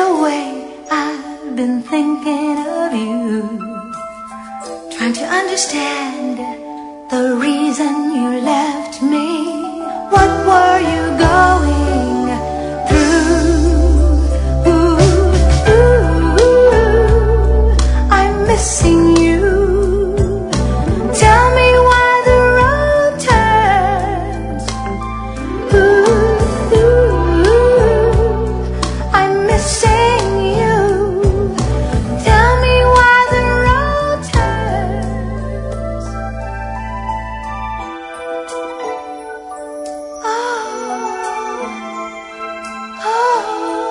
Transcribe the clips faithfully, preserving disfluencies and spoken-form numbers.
a way, I've been thinking of you, trying to understand the reason you left me. What were you going through? Ooh, ooh, ooh, I'm missing you. Tell me why the road turns. Ooh, ooh, ooh, I'm missing you. Tell me why the road turns. Oh, oh.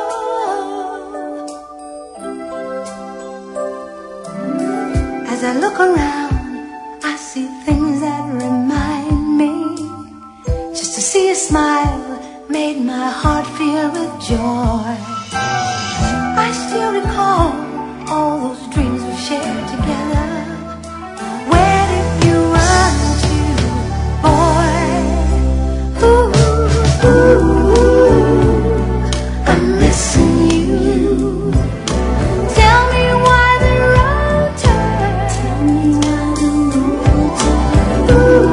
As I look around, I see things that remind me. Just to see a smile made my heart fill with joy. I still recall all those dreams we shared together. Where did you run to, boy? Ooh, ooh, ooh, I'm missing you. Tell me why the road turns. Tell me why the road turns.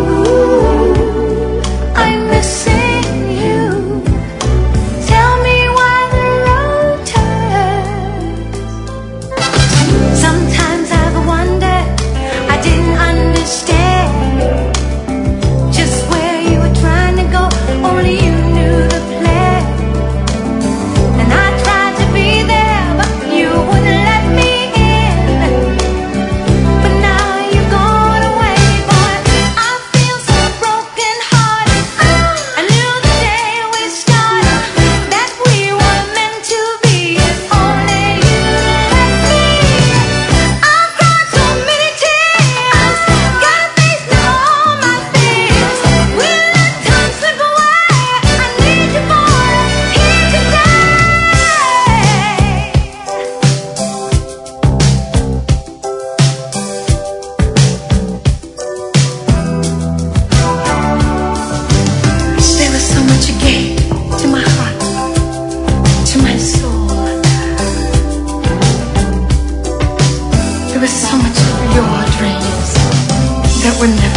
Ooh, I'm missing you. Tell me why the road turns. Sometimes I've wondered, I didn't understand just where you were trying to go. Only you knew the plan. And I tried to be there, but you wouldn't let me in. But now you've gone away, boy. I feel so broken hearted. I knew the day we started that we were meant to be. If only you let me. I've cried so many tears, got a face now on my face. We let time slip away. I need you, boy, here today. There was so much you gave to my heart, to my soul. There was so much of your dreams that were never